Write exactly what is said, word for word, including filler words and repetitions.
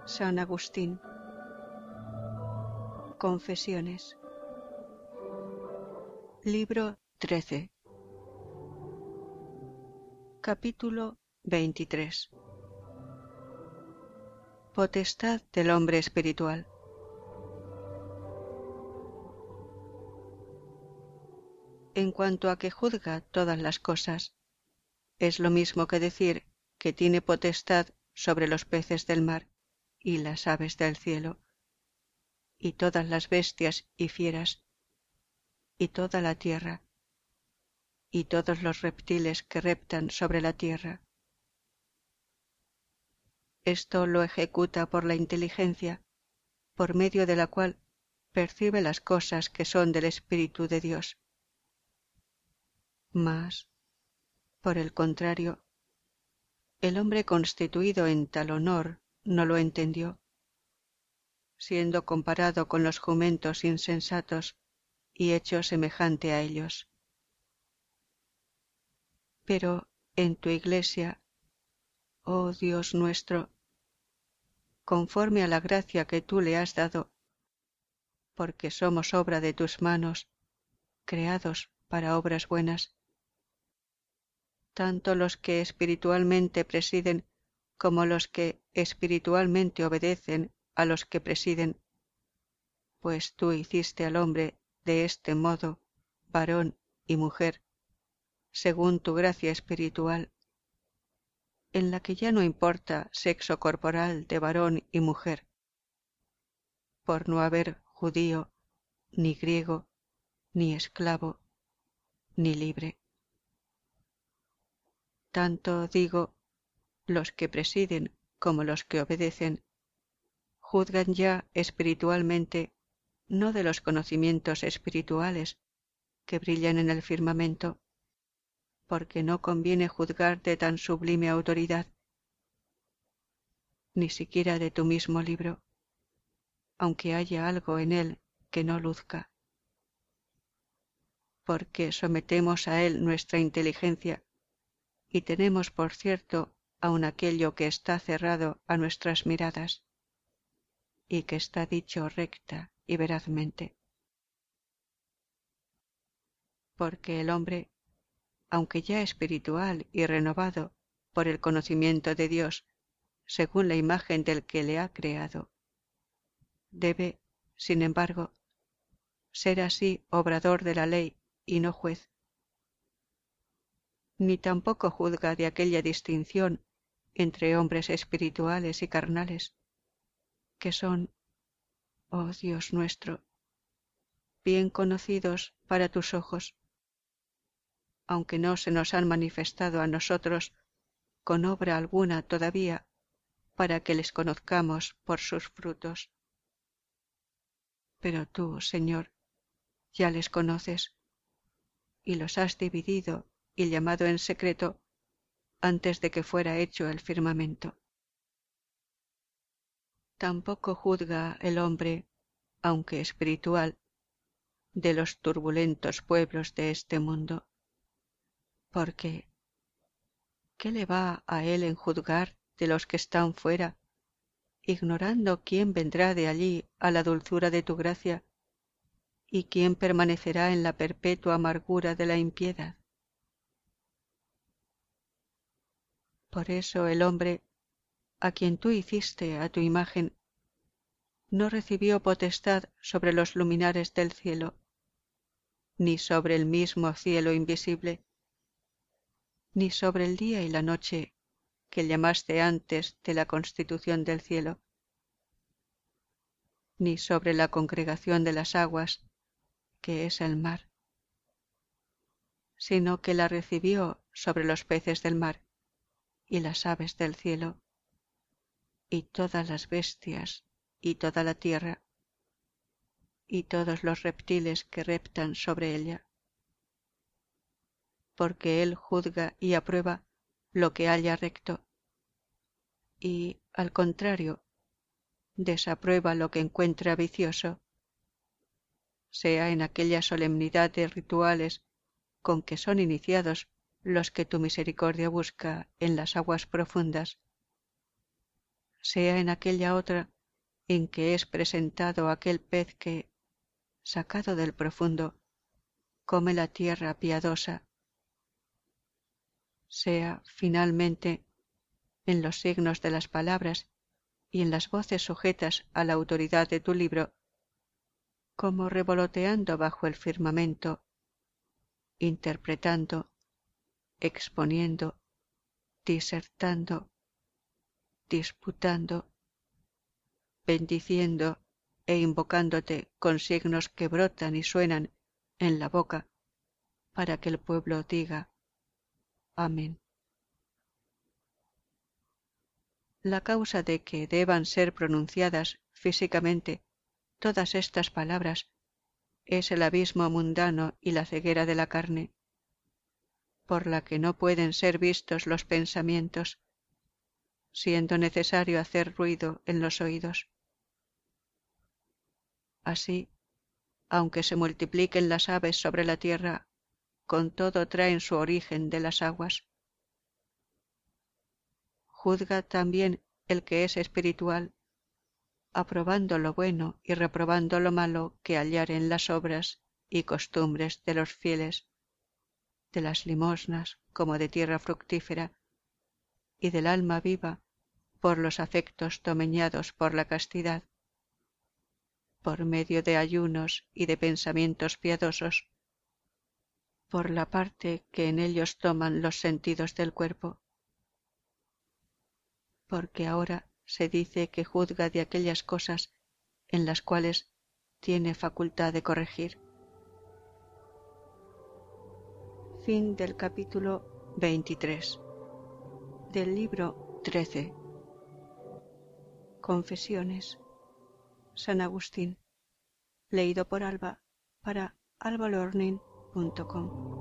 San Agustín. Confesiones. Libro trece. Capítulo veintitrés. Potestad del hombre espiritual. En cuanto a que juzga todas las cosas, es lo mismo que decir que tiene potestad sobre los peces del mar y las aves del cielo, y todas las bestias y fieras, y toda la tierra, y todos los reptiles que reptan sobre la tierra. Esto lo ejecuta por la inteligencia, por medio de la cual percibe las cosas que son del Espíritu de Dios. Mas, por el contrario, el hombre constituido en tal honor no lo entendió, siendo comparado con los jumentos insensatos y hecho semejante a ellos. Pero en tu Iglesia, oh Dios nuestro, conforme a la gracia que tú le has dado, porque somos obra de tus manos, creados para obras buenas, tanto los que espiritualmente presiden como los que espiritualmente obedecen a los que presiden, pues tú hiciste al hombre de este modo, varón y mujer, según tu gracia espiritual, en la que ya no importa sexo corporal de varón y mujer, por no haber judío, ni griego, ni esclavo, ni libre. Tanto digo, los que presiden como los que obedecen, juzgan ya espiritualmente, no de los conocimientos espirituales que brillan en el firmamento, porque no conviene juzgar de tan sublime autoridad, ni siquiera de tu mismo libro, aunque haya algo en él que no luzca, porque sometemos a él nuestra inteligencia y tenemos por cierto aun aquello que está cerrado a nuestras miradas y que está dicho recta y verazmente. Porque el hombre, aunque ya espiritual y renovado por el conocimiento de Dios, según la imagen del que le ha creado, debe, sin embargo, ser así obrador de la ley y no juez, ni tampoco juzga de aquella distinción entre hombres espirituales y carnales, que son, oh Dios nuestro, bien conocidos para tus ojos, aunque no se nos han manifestado a nosotros con obra alguna todavía, para que les conozcamos por sus frutos. Pero tú, Señor, ya les conoces, y los has dividido y llamado en secreto antes de que fuera hecho el firmamento. Tampoco juzga el hombre, aunque espiritual, de los turbulentos pueblos de este mundo, porque ¿qué le va a él en juzgar de los que están fuera, ignorando quién vendrá de allí a la dulzura de tu gracia y quién permanecerá en la perpetua amargura de la impiedad? Por eso el hombre, a quien tú hiciste a tu imagen, no recibió potestad sobre los luminares del cielo, ni sobre el mismo cielo invisible, ni sobre el día y la noche que llamaste antes de la constitución del cielo, ni sobre la congregación de las aguas, que es el mar, sino que la recibió sobre los peces del mar y las aves del cielo, y todas las bestias y toda la tierra, y todos los reptiles que reptan sobre ella, porque él juzga y aprueba lo que halla recto, y, al contrario, desaprueba lo que encuentra vicioso, sea en aquella solemnidad de rituales con que son iniciados los que tu misericordia busca en las aguas profundas, sea en aquella otra en que es presentado aquel pez que, sacado del profundo, come la tierra piadosa, sea, finalmente, en los signos de las palabras y en las voces sujetas a la autoridad de tu libro, como revoloteando bajo el firmamento, interpretando, exponiendo, disertando, disputando, bendiciendo e invocándote con signos que brotan y suenan en la boca, para que el pueblo diga Amén. La causa de que deban ser pronunciadas físicamente todas estas palabras es el abismo mundano y la ceguera de la carne, por la que no pueden ser vistos los pensamientos, siendo necesario hacer ruido en los oídos. Así, aunque se multipliquen las aves sobre la tierra, con todo traen su origen de las aguas. Juzga también el que es espiritual, aprobando lo bueno y reprobando lo malo que hallare en las obras y costumbres de los fieles, de las limosnas como de tierra fructífera, y del alma viva por los afectos domeñados por la castidad, por medio de ayunos y de pensamientos piadosos, por la parte que en ellos toman los sentidos del cuerpo. Porque ahora se dice que juzga de aquellas cosas en las cuales tiene facultad de corregir. Fin del capítulo veintitrés del libro trece. Confesiones. San Agustín. Leído por Alba para alba learning punto com.